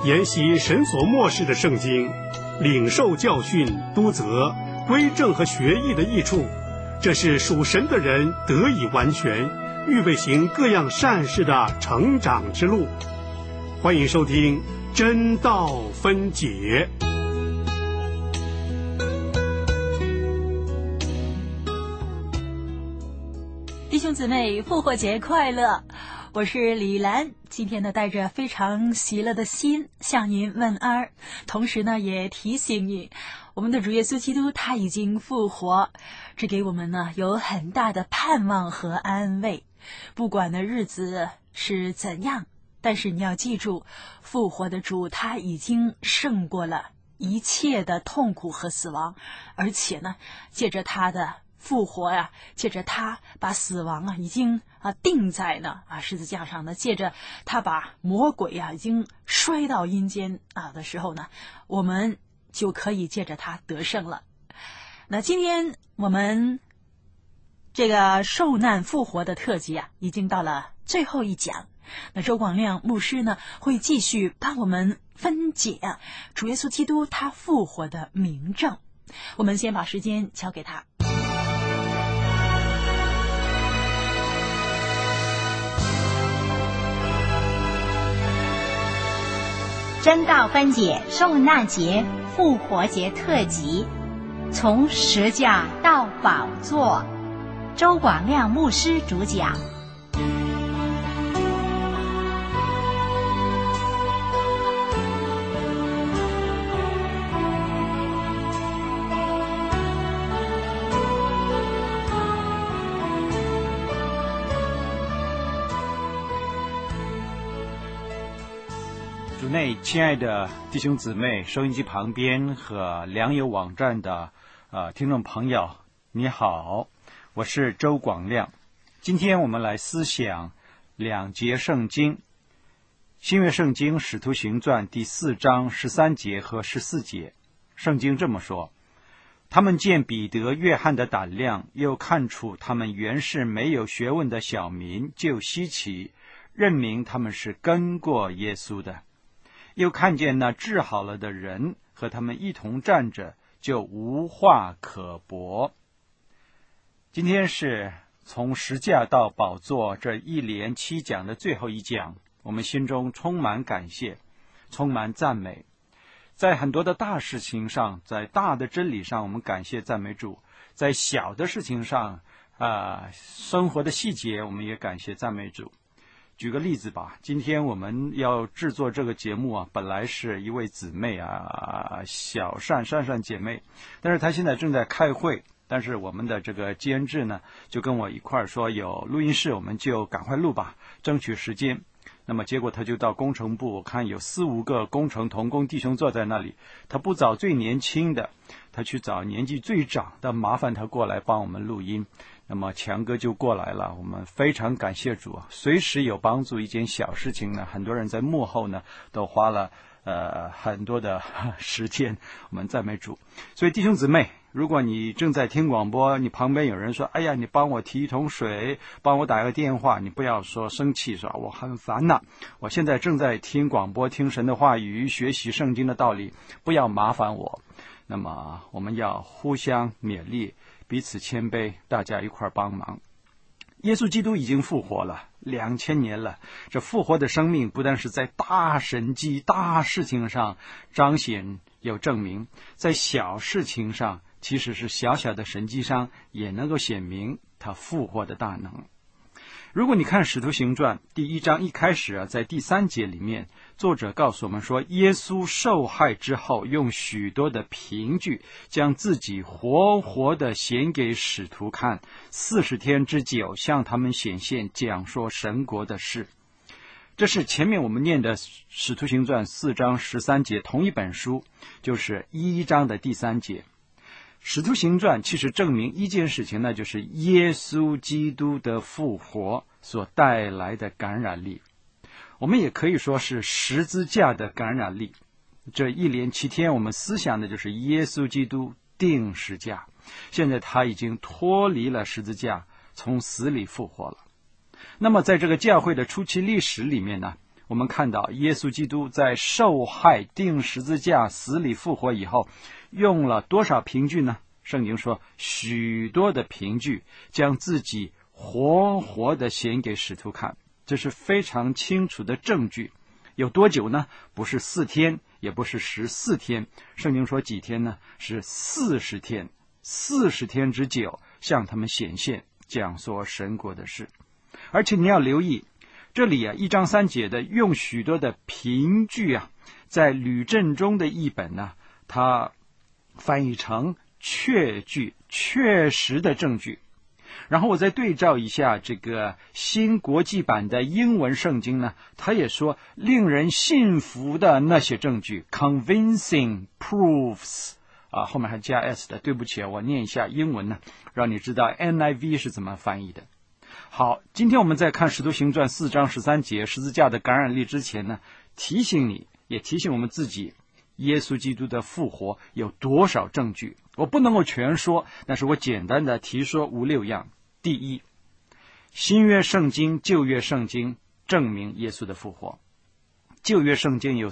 研习神所默示的圣经，领受教训、督责、归正和学义的益处，这是属神的人得以完全，预备行各样善事的成长之路。欢迎收听真道分解。 弟兄姊妹，复活节快乐！我是李兰，今天呢带着非常喜乐的心向您问安，同时呢也提醒你，我们的主耶稣基督他已经复活，这给我们呢有很大的盼望和安慰。不管呢日子是怎样，但是你要记住，复活的主他已经胜过了一切的痛苦和死亡，而且呢借着他的复活呀，借着他把死亡已经钉在呢十字架上呢，借着他把魔鬼已经摔到阴间的时候呢，我们就可以借着他得胜了。那今天我们这个受难复活的特辑已经到了最后一讲。那周广亮牧师呢会继续帮我们分解主耶稣基督他复活的明证。我们先把时间交给他。 真道分解受难节复活节特辑，从石架到宝座，周广亮牧师主讲。 主内亲爱的弟兄姊妹，收音机旁边和良友网站的听众朋友，你好，我是周广亮。今天我们来思想两节圣经，新约圣经使徒行传第4章13节和14节。圣经这么说：他们见彼得、约翰的胆量，又看出他们原是没有学问的小民，就稀奇，认明他们是跟过耶稣的。又看见那治好了的人和他们一同站着，就无话可驳。今天是从十架到宝座这一连7讲的最后一讲，我们心中充满感谢，充满赞美。在很多的大事情上，在大的真理上，我们感谢赞美主；在小的事情上，生活的细节，我们也感谢赞美主。举个例子吧，今天我们要制作这个节目本来是一位姊妹小善姐妹，但是她现在正在开会，但是我们的这个监制呢，就跟我一块儿说有录音室，我们就赶快录吧，争取时间。那么结果他就到工程部，我看有4、5个工程同工弟兄坐在那里，他不找最年轻的，他去找年纪最长的，麻烦他过来帮我们录音。那么强哥就过来了，我们非常感谢主，随时有帮助。一件小事情呢，很多人在幕后呢都花了很多的时间，我们赞美主。所以弟兄姊妹，如果你正在听广播，你旁边有人说，哎呀，你帮我提一桶水，帮我打个电话，你不要说生气，说我很烦呐，我现在正在听广播，听神的话语，学习圣经的道理，不要麻烦我。那么我们要互相勉励，彼此谦卑，大家一块帮忙。耶稣基督已经复活了2000年了，这复活的生命不但是在大神迹、大事情上彰显有证明，在小事情上，其实是小小的神迹上也能够显明他复活的大能。如果你看使徒行传第1章一开始在第3节里面，作者告诉我们说，耶稣受害之后，用许多的凭据将自己活活的显给使徒看，40天之久向他们显现，讲说神国的事。这是前面我们念的使徒行传4章13节同一本书，就是1章的第3节。使徒行传其实证明一件事情，那就是耶稣基督的复活所带来的感染力。我们也可以说是十字架的感染力。这一连7天我们思想的就是耶稣基督钉十架，现在他已经脱离了十字架，从死里复活了。那么在这个教会的初期历史里面呢， 我们看到耶稣基督在受害、钉十字架、死里复活以后，用了多少凭据呢？圣经说许多的凭据，将自己活活的显给使徒看，这是非常清楚的证据。有多久呢？不是4天，也不是14天，圣经说几天呢？是40天，40天之久向他们显现，讲说神国的事。而且你要留意这里1章3节的用许多的凭据在吕振中的译本呢，它翻译成确据，确实的证据。然后我再对照一下这个新国际版的英文圣经呢，它也说令人信服的那些证据 convincing proofs 后面还加 s 的，对不起我念一下英文呢，让你知道 NIV 是怎么翻译的。好，今天我们在看使徒行传4章13节十字架的感染力之前呢，提醒你，也提醒我们自己，耶稣基督的复活有多少证据。我不能够全说，但是我简单的提说5、6样。第一，新约圣经、旧约圣经证明耶稣的复活。旧约圣经有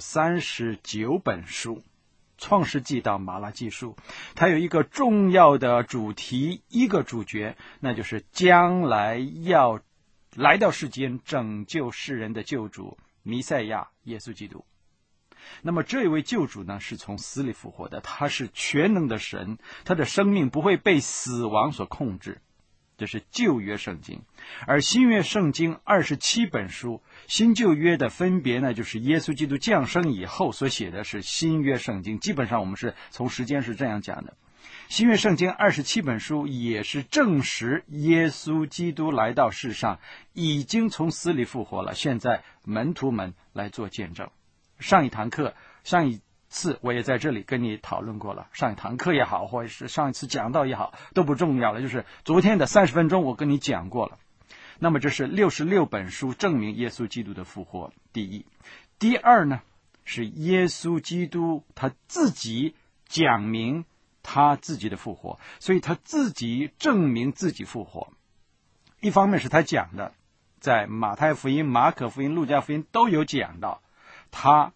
39本书，创世纪到马拉基书，它有一个重要的主题，一个主角，那就是将来要来到世间拯救世人的救主弥赛亚耶稣基督。那么这位救主呢，是从死里复活的，他是全能的神，他的生命不会被死亡所控制，这是旧约圣经。而新约圣经27本书，新旧约的分别呢，就是耶稣基督降生以后所写的是新约圣经，基本上我们是从时间是这样讲的。新约圣经27本书也是证实耶稣基督来到世上，已经从死里复活了，现在门徒们来做见证。上一次我也在这里跟你讨论过了，上一堂课也好，或者是上一次讲道也好，都不重要了，就是昨天的30分钟我跟你讲过了。那么这是66本书证明耶稣基督的复活，第一。第二呢，是耶稣基督他自己讲明他自己的复活，所以他自己证明自己复活。一方面是他讲的，在马太福音、马可福音、路加福音都有讲到，他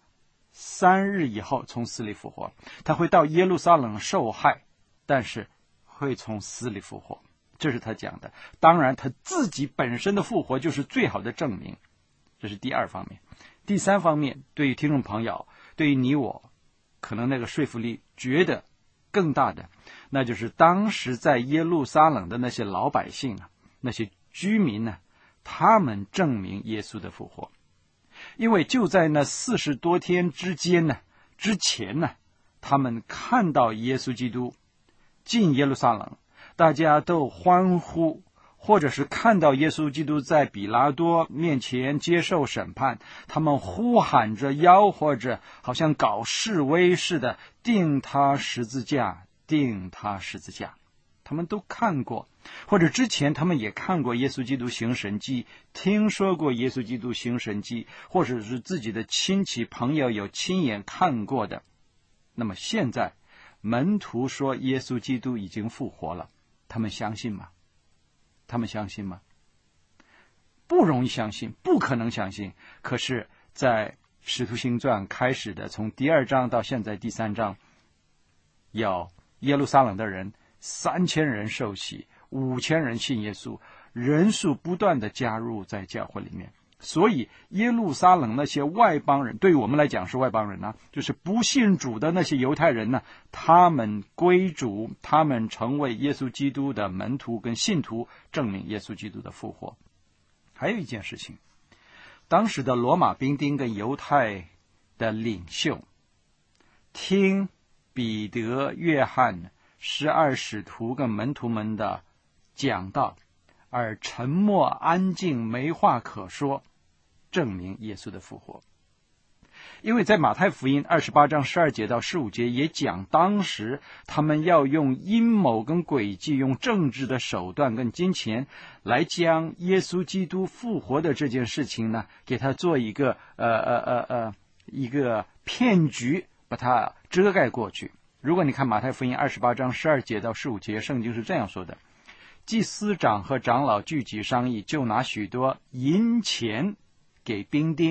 3日以后从死里复活，他会到耶路撒冷受害，但是会从死里复活，这是他讲的。当然他自己本身的复活就是最好的证明，这是第二方面。第三方面，对于听众朋友，对于你我，可能那个说服力觉得更大的，那就是当时在耶路撒冷的那些老百姓那些居民他们证明耶稣的复活。因为就在那40多天之前他们看到耶稣基督进耶路撒冷，大家都欢呼，或者是看到耶稣基督在比拉多面前接受审判，他们呼喊着吆喝着，好像搞示威似的，钉他十字架，钉他十字架。他们都看过，或者之前他们也看过耶稣基督行神迹，听说过耶稣基督行神迹，或者是自己的亲戚朋友有亲眼看过的。那么现在门徒说耶稣基督已经复活了，他们相信吗？他们相信吗？不容易相信，不可能相信。可是在使徒行传开始的，从第2章到现在第3章，有耶路撒冷的人3000人受洗，5000人信耶稣，人数不断的加入在教会里面。所以耶路撒冷那些外邦人，对于我们来讲是外邦人就是不信主的那些犹太人他们归主，他们成为耶稣基督的门徒跟信徒，证明耶稣基督的复活。还有一件事情，当时的罗马兵丁跟犹太的领袖听彼得、约翰12使徒跟门徒们的讲道，而沉默安静，没话可说，证明耶稣的复活。因为在马太福音28章12节到15节也讲，当时他们要用阴谋跟诡计，用政治的手段跟金钱来将耶稣基督复活的这件事情给他做一个一个骗局，把它遮盖过去。如果你看马太福音28章12节到15节，圣经是这样说的：祭司长和长老聚集商议，就拿许多银钱给兵丁，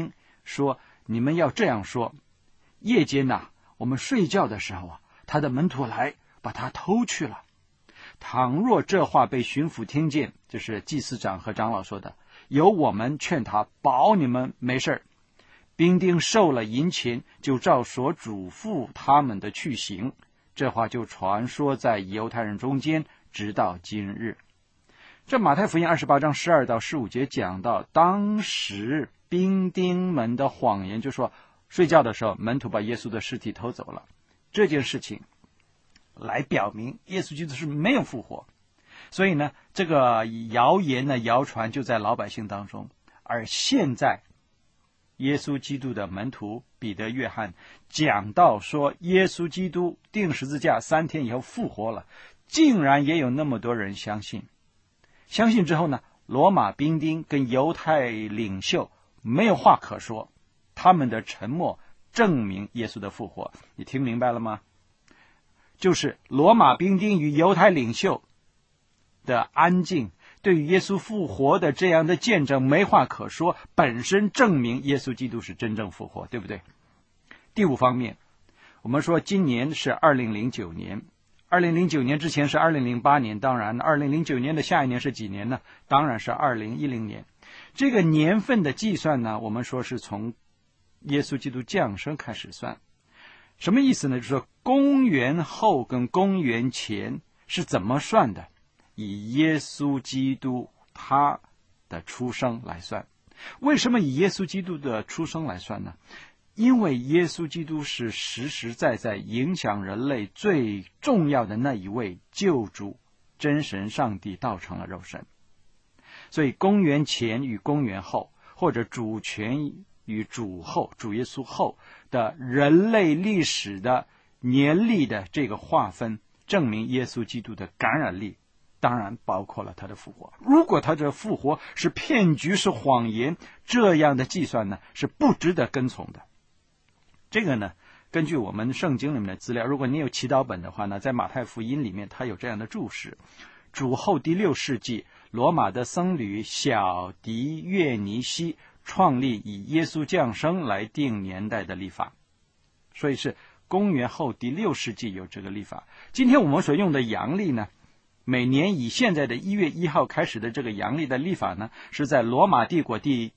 说，你们要这样说，夜间呐，我们睡觉的时候啊，他的门徒来把他偷去了。倘若这话被巡抚听见，就是祭司长和长老说的，由我们劝他，保你们没事儿。兵丁受了银钱，就照所嘱咐他们的去行。这话就传说在犹太人中间，直到今日。这马太福音28章12到15节讲到，当时兵丁们的谎言，就说睡觉的时候门徒把耶稣的尸体偷走了，这件事情来表明耶稣基督是没有复活。所以呢，这个谣言呢，谣传就在老百姓当中。而现在耶稣基督的门徒彼得、约翰讲到说，耶稣基督钉十字架3天以后复活了，竟然也有那么多人相信。相信之后呢，罗马兵丁跟犹太领袖没有话可说，他们的沉默证明耶稣的复活。你听明白了吗？就是罗马兵丁与犹太领袖的安静，对于耶稣复活的这样的见证没话可说，本身证明耶稣基督是真正复活，对不对？第5方面，我们说今年是2009年，2009年之前是2008年，当然2009年的下一年是几年呢？当然是2010年。这个年份的计算呢，我们说是从耶稣基督降生开始算。什么意思呢？就是说公元后跟公元前是怎么算的？以耶稣基督他的出生来算。为什么以耶稣基督的出生来算呢？因为耶稣基督是实实在在影响人类最重要的那一位救主，真神上帝道成了肉身。所以公元前与公元后，或者主前与主后，主耶稣后的人类历史的年历的这个划分，证明耶稣基督的感染力，当然包括了他的复活。如果他这复活是骗局，是谎言，这样的计算呢，是不值得跟从的。这个呢，根据我们圣经里面的资料，如果你有祈祷本的话呢，在马太福音里面它有这样的注释：主后第6世纪，罗马的僧侣小狄约尼西创立以耶稣降生来定年代的历法，所以是公元后第6世纪有这个历法。今天我们所用的阳历呢，每年以现在的1月1号开始的这个阳历的历法呢，是在罗马帝国第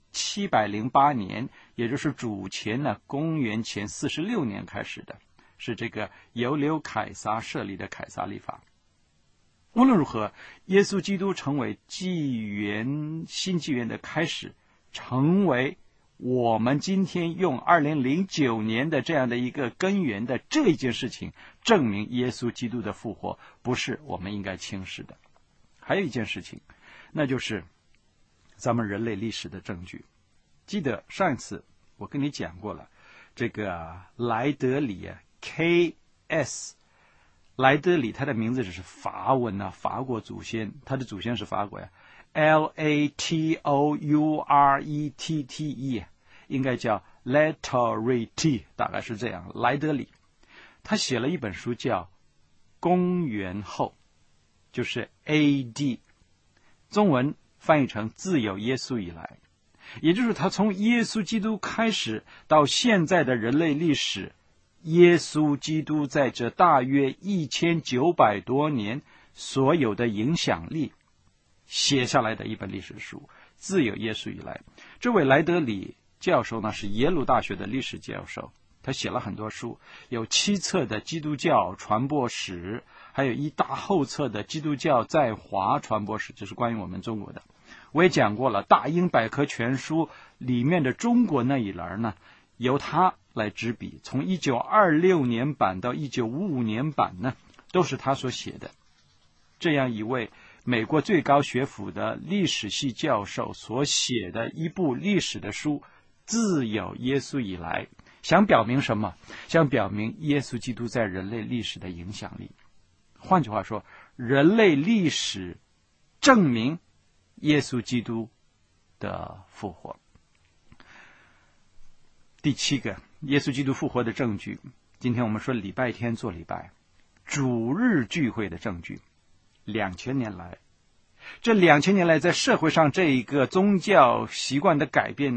708年，也就是主前呢公元前46年开始的，是这个由留凯撒设立的凯撒历法。无论如何，耶稣基督成为新纪元的开始，成为我们今天用2009年的这样的一个根源的这一件事情，证明耶稣基督的复活不是我们应该轻视的。还有一件事情，那就是咱们人类历史的证据。记得上一次我跟你讲过了，这个莱德里啊 ，K.S. 莱德里，他的名字只是法文啊，法国祖先，他的祖先是法国呀。L-A-T-O-U-R-E-T-T-E， 应该叫 Letterity， 大概是这样。莱德里他写了一本书叫公元后，就是 A.D， 中文翻译成自有耶稣以来，也就是他从耶稣基督开始到现在的人类历史，耶稣基督在这大约1900多年所有的影响力写下来的一本历史书，自有耶稣以来。这位莱德里教授呢，是耶鲁大学的历史教授，他写了很多书，有7册的基督教传播史，还有一大厚册的基督教在华传播史，这是关于我们中国的。我也讲过了，大英百科全书里面的中国那一栏呢，由他来执笔，从1926年版到1955年版呢，都是他所写的。这样一位美国最高学府的历史系教授所写的一部历史的书，自有耶稣以来，想表明什么？想表明耶稣基督在人类历史的影响力。换句话说，人类历史证明耶稣基督的复活。第7个，耶稣基督复活的证据。今天我们说礼拜天做礼拜，主日聚会的证据。2000年来，这2000年来在社会上这一个宗教习惯的改变呢，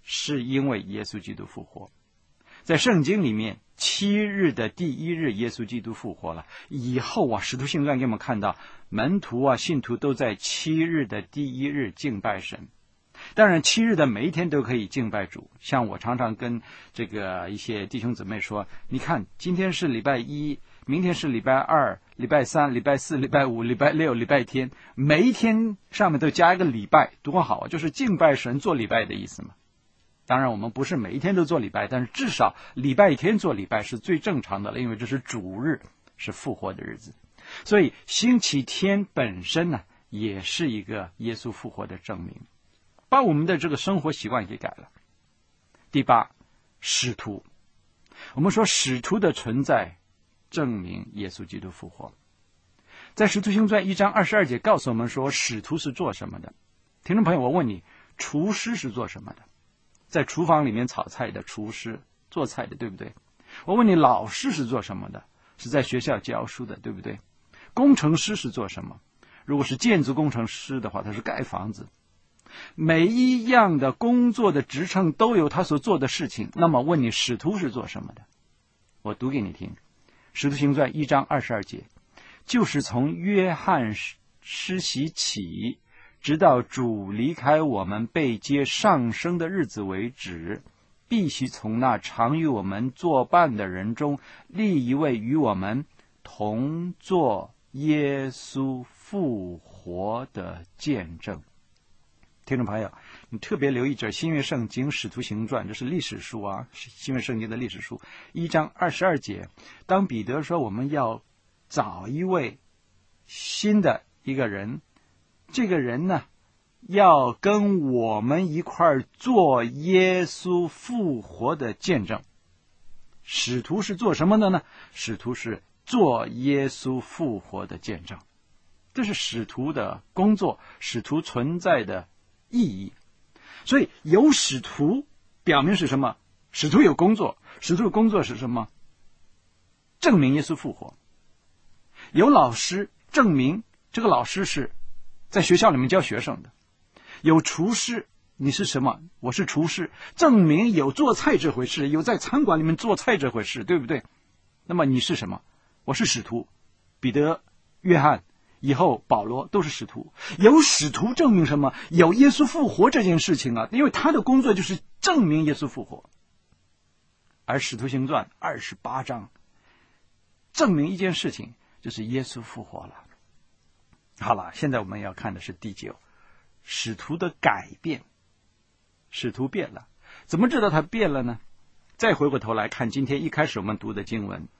是因为耶稣基督复活。在圣经里面，7日的第1日，耶稣基督复活了。以后啊，使徒行传给我们看到，门徒啊、信徒都在7日的第1日敬拜神。当然7日的每一天都可以敬拜主。像我常常跟一些弟兄姊妹说，你看今天是礼拜1，明天是礼拜2、礼拜3、礼拜4、礼拜5、礼拜6、礼拜天，每一天上面都加一个礼拜，多好啊！就是敬拜神做礼拜的意思嘛。当然我们不是每一天都做礼拜，但是至少礼拜天做礼拜是最正常的了，因为这是主日，是复活的日子。所以星期天本身呢，也是一个耶稣复活的证明，把我们的这个生活习惯给改了。第8，使徒。我们说使徒的存在证明耶稣基督复活。在使徒行传1章22节告诉我们说，使徒是做什么的？听众朋友，我问你，厨师是做什么的？在厨房里面炒菜的厨师，做菜的，对不对？我问你，老师是做什么的？是在学校教书的，对不对？工程师是做什么？如果是建筑工程师的话，他是盖房子。每一样的工作的职称都有他所做的事情。那么问你，使徒是做什么的？我读给你听，使徒行传1章22节，就是从约翰施洗起，直到主离开我们被接上升的日子为止，必须从那常与我们作伴的人中立一位与我们同作耶稣复活的见证。听众朋友，你特别留意这新约圣经使徒行传，这是历史书啊，新约圣经的历史书1章22节，当彼得说我们要找一位新的一个人，这个人呢要跟我们一块儿做耶稣复活的见证。使徒是做什么的呢？使徒是做耶稣复活的见证，这是使徒的工作，使徒存在的意义。所以有使徒表明是什么？使徒有工作，使徒的工作是什么？证明耶稣复活。有老师，证明这个老师是在学校里面教学生的。有厨师，你是什么？我是厨师，证明有做菜这回事，有在餐馆里面做菜这回事，对不对？那么你是什么？我是使徒，彼得、约翰，以后保罗都是使徒。有使徒证明什么？有耶稣复活这件事情啊，因为他的工作就是证明耶稣复活。而使徒行传28章证明一件事情，就是耶稣复活了。好了，现在我们要看的是第9，使徒的改变。使徒变了，怎么知道他变了呢？再回过头来看今天一开始我们读的经文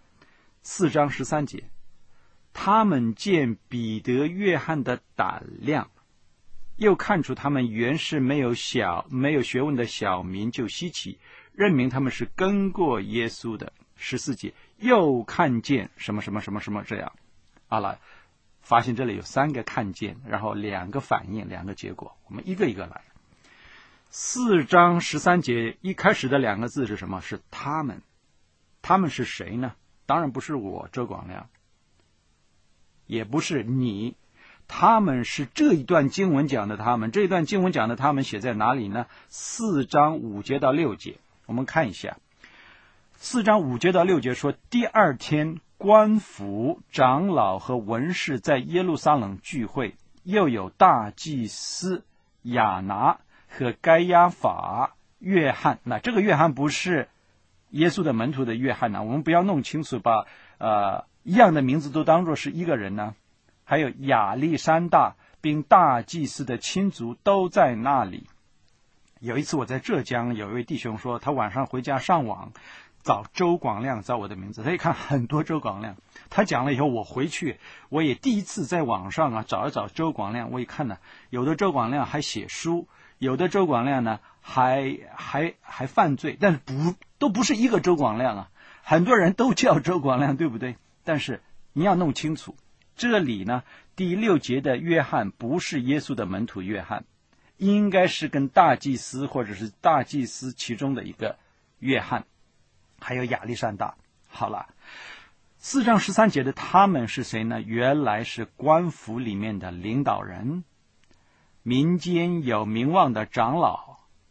4章13节，他们见彼得、约翰的胆量，又看出他们原是没有学问的小民，就稀奇，认明他们是跟过耶稣的。14节，又看见什么什么什么什么这样。好了，发现这里有3个看见，然后2个反应，2个结果，我们一个一个来。4章13节一开始的2个字是什么？是他们。他们是谁呢？当然不是我周广亮，也不是你，他们是这一段经文讲的他们。这一段经文讲的他们写在哪里呢？4章5节到6节，我们看一下。4章5节到6节说，第2天官府、长老和文士在耶路撒冷聚会，又有大祭司亚拿和该亚法、约翰。那这个约翰不是耶稣的门徒的约翰呢，我们不要弄清楚，把一样的名字都当作是一个人呢。还有亚历山大并大祭司的亲族都在那里。有一次我在浙江，有一位弟兄说他晚上回家上网找周广亮，找我的名字，他一看很多周广亮，他讲了以后，我回去我也第一次在网上找一找周广亮。我一看呢，有的周广亮还写书，有的周广亮呢还犯罪，但是都不是一个周广亮啊，很多人都叫周广亮，对不对？但是你要弄清楚，这里呢第6节的约翰不是耶稣的门徒约翰，应该是跟大祭司或者是大祭司其中的一个约翰，还有亚历山大。好了，4章13节的他们是谁呢？原来是官府里面的领导人，民间有名望的长老，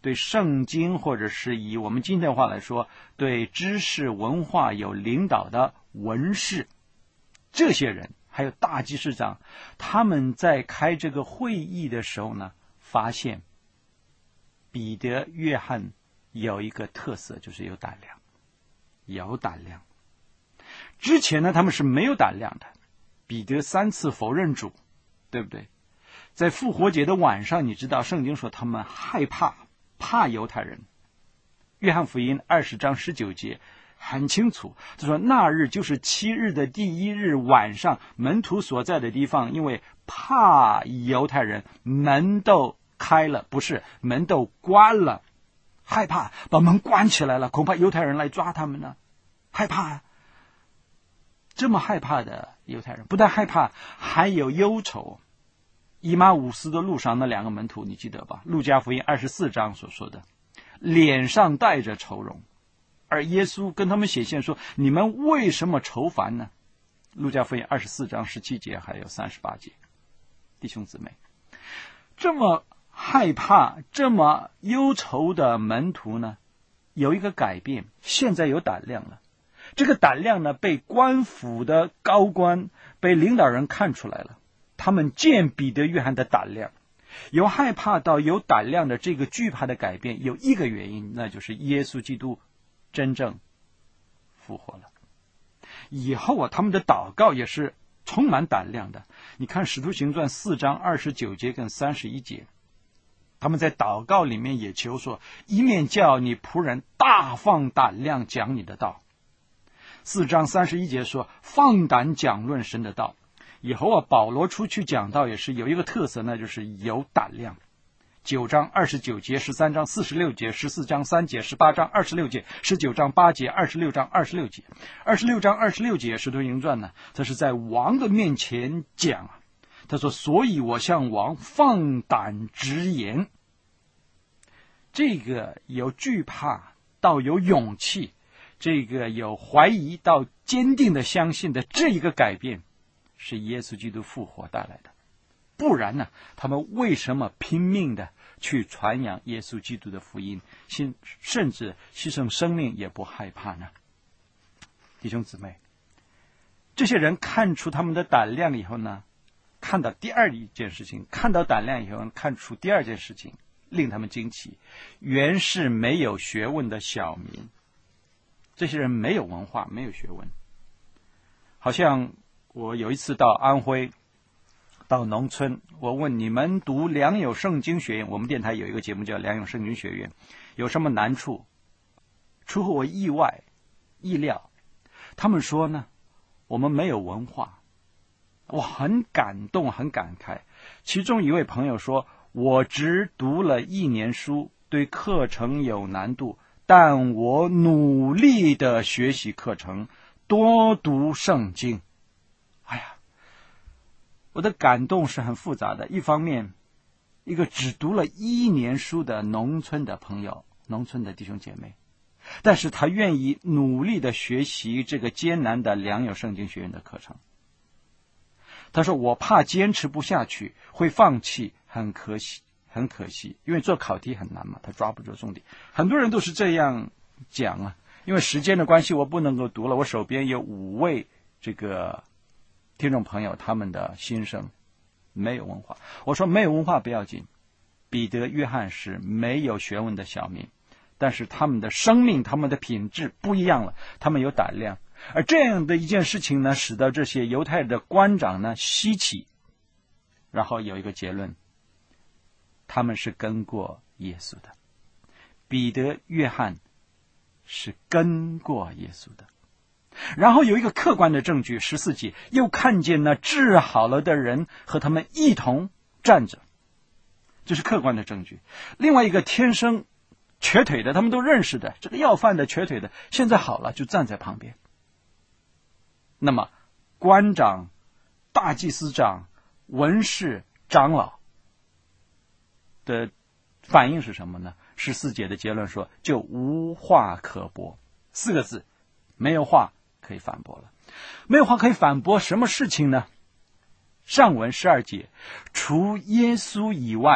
对圣经，或者是以我们今天的话来说，对知识文化有领导的文士，这些人还有大祭司长，他们在开这个会议的时候呢，发现彼得、约翰有一个特色，就是有胆量。有胆量。之前呢，他们是没有胆量的。彼得3次否认主，对不对？在复活节的晚上，你知道圣经说他们害怕犹太人。约翰福音20章19节很清楚，他说那日就是7日的第1日晚上，门徒所在的地方，因为怕犹太人，门都开了，不是，门都关了，害怕，把门关起来了，恐怕犹太人来抓他们呢，害怕。这么害怕的犹太人，不但害怕，还有忧愁。以马忤斯的路上那2个门徒，你记得吧？路加福音24章所说的，脸上带着愁容，而耶稣跟他们显现说，你们为什么愁烦呢？路加福音24章17节还有38节。弟兄姊妹，这么害怕，这么忧愁的门徒呢，有一个改变，现在有胆量了。这个胆量呢，被官府的高官，被领导人看出来了。他们见彼得、约翰的胆量，由害怕到有胆量的这个惧怕的改变，有一个原因，那就是耶稣基督真正复活了。以后啊，他们的祷告也是充满胆量的。你看《使徒行传》4章29节跟31节，他们在祷告里面也求说，一面叫你仆人大放胆量讲你的道。4章31节说，放胆讲论神的道。以后啊，保罗出去讲道也是有一个特色，那就是有胆量。9章29节、13章46节、14章3节、18章26节、19章8节、26章26节。26章26节使徒行传呢，这是在王的面前讲啊。他说，所以我向王放胆直言。这个有惧怕到有勇气，这个有怀疑到坚定的相信的这一个改变，是耶稣基督复活带来的。不然呢，他们为什么拼命的去传扬耶稣基督的福音，甚至牺牲生命也不害怕呢？弟兄姊妹，这些人看出他们的胆量以后呢，看到第二件事情，看到胆量以后看出第二件事情，令他们惊奇，原是没有学问的小民。这些人没有文化，没有学问。好像我有一次到安徽，到农村，我问你们读良友圣经学院，我们电台有一个节目叫良友圣经学院，有什么难处？出乎我意料，他们说呢，我们没有文化。我很感动，很感慨。其中一位朋友说，我只读了1年书，对课程有难度，但我努力的学习课程，多读圣经。哎呀，我的感动是很复杂的。一方面，一个只读了1年书的农村的朋友，农村的弟兄姐妹，但是他愿意努力的学习这个艰难的良友圣经学院的课程。他说，我怕坚持不下去会放弃，很可惜，因为做考题很难嘛，他抓不住重点。很多人都是这样讲啊，因为时间的关系我不能够读了。我手边有5位这个听众朋友，他们的心声没有文化。我说没有文化不要紧，彼得、约翰是没有学问的小民，但是他们的生命，他们的品质不一样了，他们有胆量。而这样的一件事情呢，使得这些犹太的官长呢稀奇，然后有一个结论，他们是跟过耶稣的。彼得、约翰是跟过耶稣的。然后有一个客观的证据，14节，又看见那治好了的人和他们一同站着，这是客观的证据。另外一个天生瘸腿的，他们都认识的，这个要饭的瘸腿的，现在好了，就站在旁边。那么官长、大祭司长、文士、长老的反应是什么呢？14节的结论说，就无话可驳。4个字，没有话可以反驳了。没有话可以反驳什么事情呢？上文12节，除耶稣以外，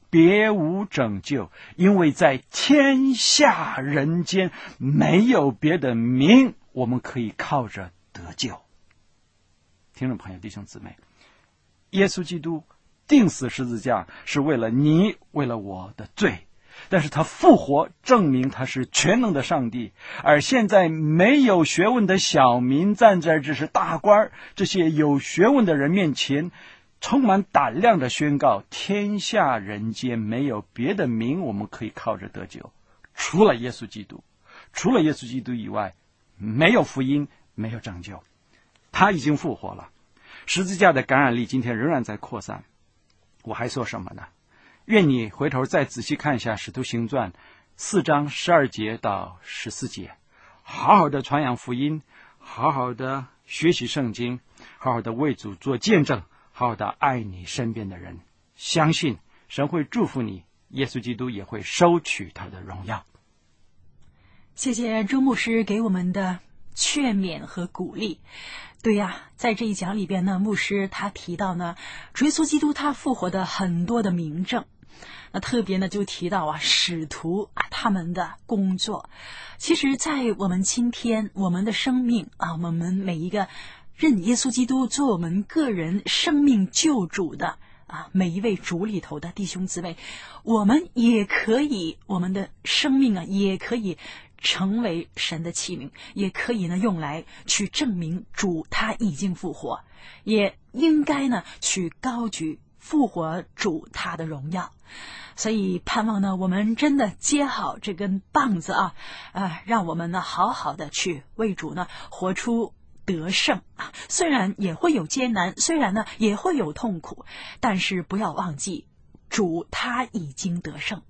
别无拯救，因为在天下人间没有别的名，我们可以靠着得救。听众朋友弟兄姊妹，耶稣基督钉死十字架是为了你为了我的罪，但是他复活证明他是全能的上帝。而现在没有学问的小民站在这是大官这些有学问的人面前，充满胆量的宣告，天下人间没有别的名我们可以靠着得救，除了耶稣基督。除了耶稣基督以外，没有福音，没有拯救。他已经复活了，十字架的感染力今天仍然在扩散。我还说什么呢？愿你回头再仔细看一下《使徒行传》4章12节到14节，好好的传扬福音，好好的学习圣经，好好的为主做见证，好好的爱你身边的人。相信神会祝福你，耶稣基督也会收取他的荣耀。 谢谢周牧师给我们的劝勉和鼓励。对呀，在这一讲里边呢，牧师他提到呢，主耶稣基督他复活的很多的明证。那特别呢就提到使徒他们的工作。其实在我们今天我们的生命我们每一个认耶稣基督做我们个人生命救主的每一位主里头的弟兄姊妹，我们也可以，我们的生命也可以成为神的器皿，也可以呢用来去证明主他已经复活，也应该呢去高举复活主他的荣耀。所以盼望呢我们真的接好这根棒子让我们呢好好的去为主呢活出得胜虽然也会有艰难，虽然呢也会有痛苦，但是不要忘记主他已经得胜。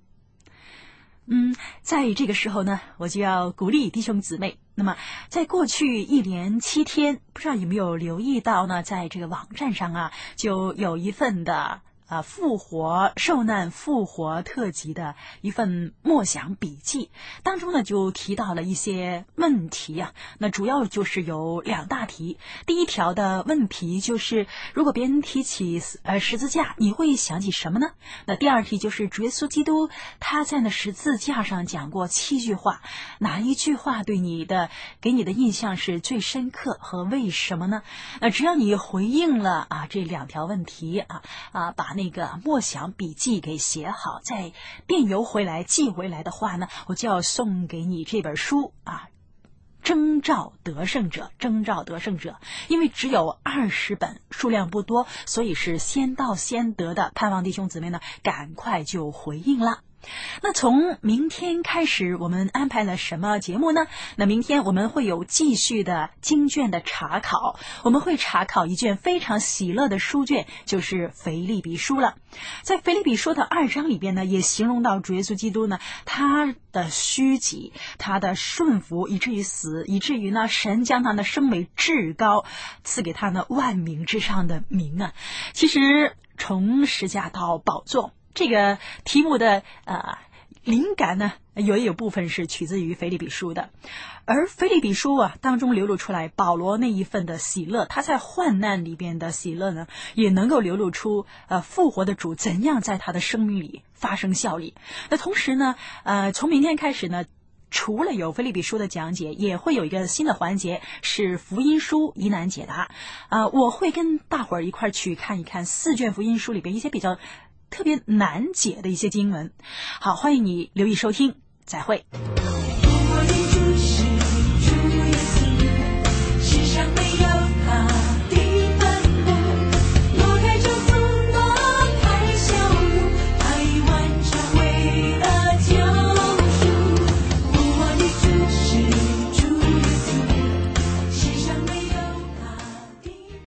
在这个时候呢，我就要鼓励弟兄姊妹。那么在过去1连7天，不知道有没有留意到呢，在这个网站上就有一份的复活受难复活特辑的一份默想笔记，当中呢就提到了一些问题那主要就是有2大题。第一条的问题就是，如果别人提起十字架，你会想起什么呢？那第二题就是主耶稣基督他在那十字架上讲过7句话，哪一句话给你的印象是最深刻和为什么呢？只要你回应了这2条问题把那个默想笔记给写好，再电邮回来寄回来的话呢，我就要送给你这本书征召得胜者，征召得胜者。因为只有20本，数量不多，所以是先到先得的，盼望弟兄姊妹呢赶快就回应了。那从明天开始我们安排了什么节目呢？那明天我们会有继续的经卷的查考，我们会查考一卷非常喜乐的书卷，就是腓立比书了。在腓立比书的2章里边呢，也形容到主耶稣基督呢他的虚己，他的顺服，以至于死，以至于呢神将他呢升为至高，赐给他呢万名之上的名其实从十架到宝座这个题目的灵感呢，也有部分是取自于腓立比书的。而腓立比书当中流露出来保罗那一份的喜乐，他在患难里边的喜乐呢，也能够流露出复活的主怎样在他的生命里发生效力。那同时呢从明天开始呢，除了有腓立比书的讲解，也会有一个新的环节，是福音书疑难解答我会跟大伙儿一块去看一看4卷福音书里边一些比较特别难解的一些经文。好，欢迎你留意收听，再会。